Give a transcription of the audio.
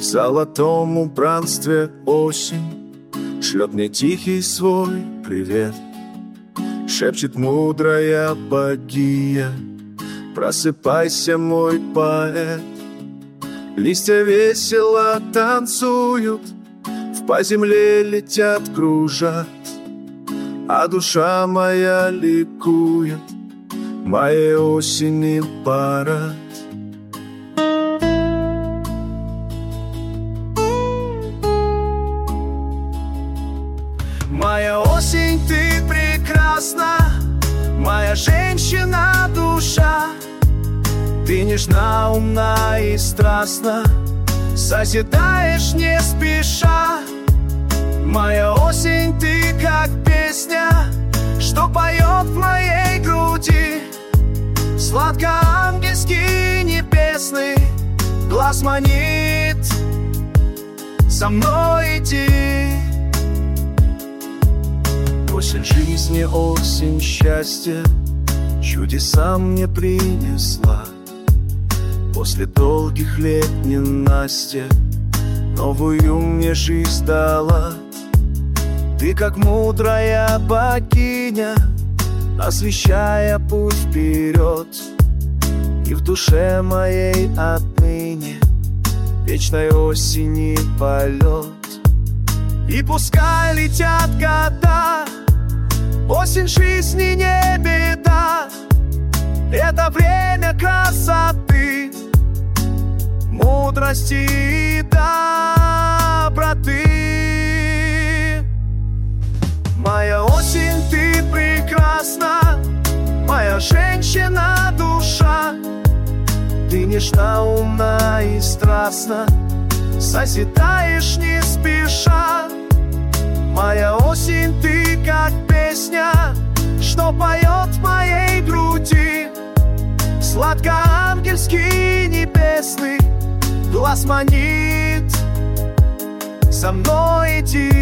золотом убранстве осень шлет мне тихий свой привет. Шепчет мудрая богиня: просыпайся, мой поэт. Листья весело танцуют, по земле летят, кружат, а душа моя ликует, моей осени парад. Моя осень, ты прекрасна, моя женщина душа. Ты нежна, умна и страстна, созидаешь не спеша. Моя осень, ты как песня, что поет в моей груди. Сладко-ангельский небесный глаз манит: со мной иди. Осень жизни, осень счастья, чудеса мне принесла. После долгих лет ненастья новую мне жизнь дала. Ты как мудрая богиня, освещая путь вперед. И в душе моей отныне вечной осени полет. И пускай летят года, осень жизни не беда. Это время красоты, мудрости и доброты. Моя осень, ты прекрасна, моя женщина душа. Ты нежна, умна и страстна, созидаешь не спеша. Моя осень, ты как песня, что поет в моей груди. Сладко-ангельский небесный глаз манит: со мной иди.